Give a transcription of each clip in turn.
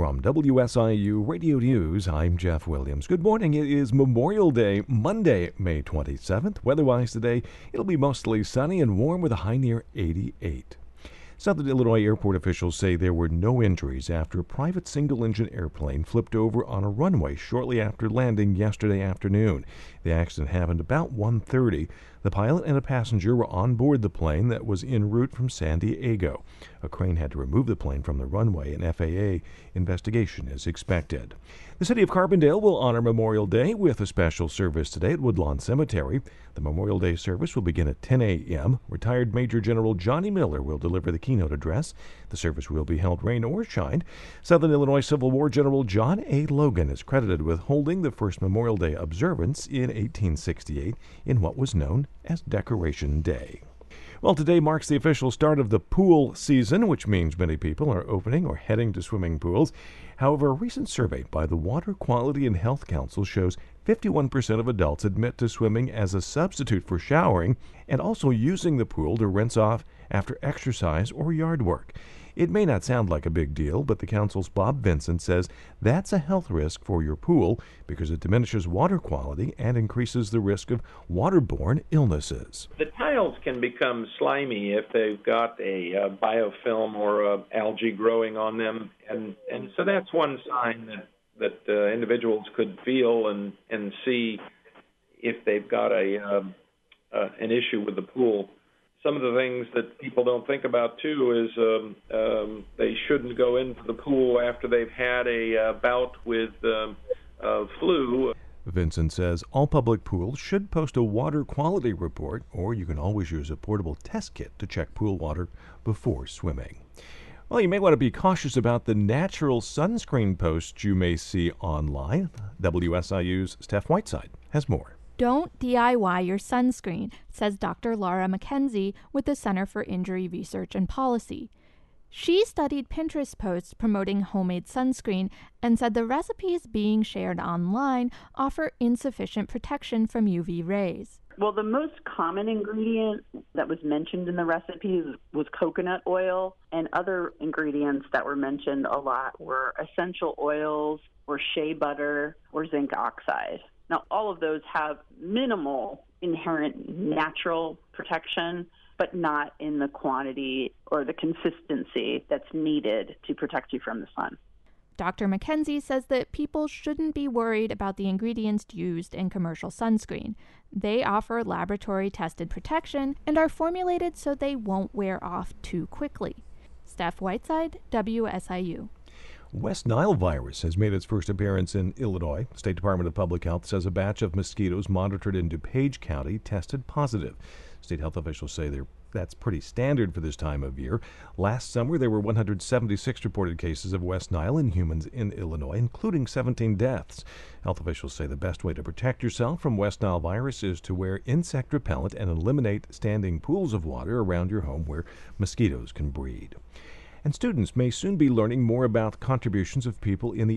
From WSIU Radio News, I'm Jeff Williams. Good morning. It is Memorial Day, Monday, May 27th. Weather-wise today, it'll be mostly sunny and warm with a high near 88. Southern Illinois airport officials say there were no injuries after a private single-engine airplane flipped over on a runway shortly after landing yesterday afternoon. The accident happened about 1:30. The pilot and a passenger were on board the plane that was en route from San Diego. A crane had to remove the plane from the runway. An FAA investigation is expected. The city of Carbondale will honor Memorial Day with a special service today at Woodlawn Cemetery. The Memorial Day service will begin at 10 a.m. Retired Major General Johnny Miller will deliver the keynote address. The service will be held rain or shine. Southern Illinois Civil War General John A. Logan is credited with holding the first Memorial Day observance in 1868 in what was known as Decoration Day. Well, today marks the official start of the pool season, which means many people are opening or heading to swimming pools. However, a recent survey by the Water Quality and Health Council shows 51% of adults admit to swimming as a substitute for showering and also using the pool to rinse off after exercise or yard work. It may not sound like a big deal, but the council's Bob Vincent says that's a health risk for your pool because it diminishes water quality and increases the risk of waterborne illnesses. The tiles can become slimy if they've got a biofilm or algae growing on them, and so that's one sign that individuals could feel and see if they've got an issue with the pool. Some of the things that people don't think about, too, is they shouldn't go into the pool after they've had a bout with flu. Vincent says all public pools should post a water quality report, or you can always use a portable test kit to check pool water before swimming. Well, you may want to be cautious about the natural sunscreen posts you may see online. WSIU's Steph Whiteside has more. Don't DIY your sunscreen, says Dr. Laura McKenzie with the Center for Injury Research and Policy. She studied Pinterest posts promoting homemade sunscreen and said the recipes being shared online offer insufficient protection from UV rays. Well, the most common ingredient that was mentioned in the recipes was coconut oil, and other ingredients that were mentioned a lot were essential oils or shea butter or zinc oxide. Now, all of those have minimal inherent natural protection, but not in the quantity or the consistency that's needed to protect you from the sun. Dr. McKenzie says that people shouldn't be worried about the ingredients used in commercial sunscreen. They offer laboratory-tested protection and are formulated so they won't wear off too quickly. Steph Whiteside, WSIU. West Nile virus has made its first appearance in Illinois. The State Department of Public Health says a batch of mosquitoes monitored in DuPage County tested positive. State health officials say that's pretty standard for this time of year. Last summer, there were 176 reported cases of West Nile in humans in Illinois, including 17 deaths. Health officials say the best way to protect yourself from West Nile virus is to wear insect repellent and eliminate standing pools of water around your home where mosquitoes can breed. And students may soon be learning more about contributions of people in the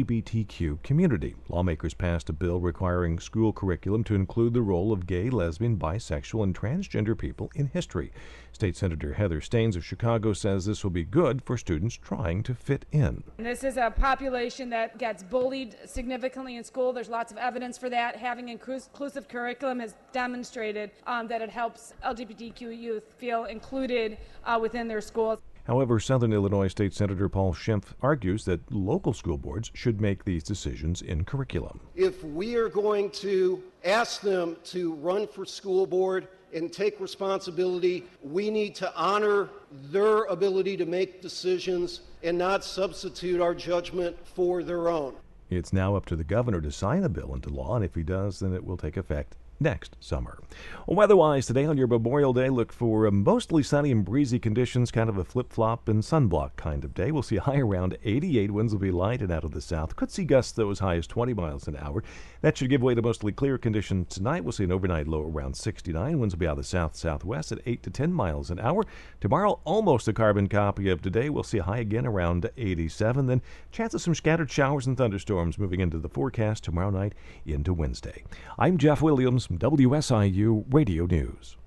LGBTQ community. Lawmakers passed a bill requiring school curriculum to include the role of gay, lesbian, bisexual, and transgender people in history. State Senator Heather Staines of Chicago says this will be good for students trying to fit in. This is a population that gets bullied significantly in school. There's lots of evidence for that. Having inclusive curriculum has demonstrated that it helps LGBTQ youth feel included within their schools. However, Southern Illinois State Senator Paul Schimpf argues that local school boards should make these decisions in curriculum. If we are going to ask them to run for school board and take responsibility, we need to honor their ability to make decisions and not substitute our judgment for their own. It's now up to the governor to sign a bill into law, and if he does, then it will take effect next summer. Well, weather-wise, today on your Memorial Day, look for mostly sunny and breezy conditions, kind of a flip-flop and sunblock kind of day. We'll see a high around 88. Winds will be light and out of the south. Could see gusts, though, as high as 20 miles an hour. That should give way to mostly clear conditions tonight. We'll see an overnight low around 69. Winds will be out of the south-southwest at 8 to 10 miles an hour. Tomorrow, almost a carbon copy of today. We'll see a high again around 87. Then chance of some scattered showers and thunderstorms moving into the forecast tomorrow night into Wednesday. I'm Jeff Williams from WSIU Radio News.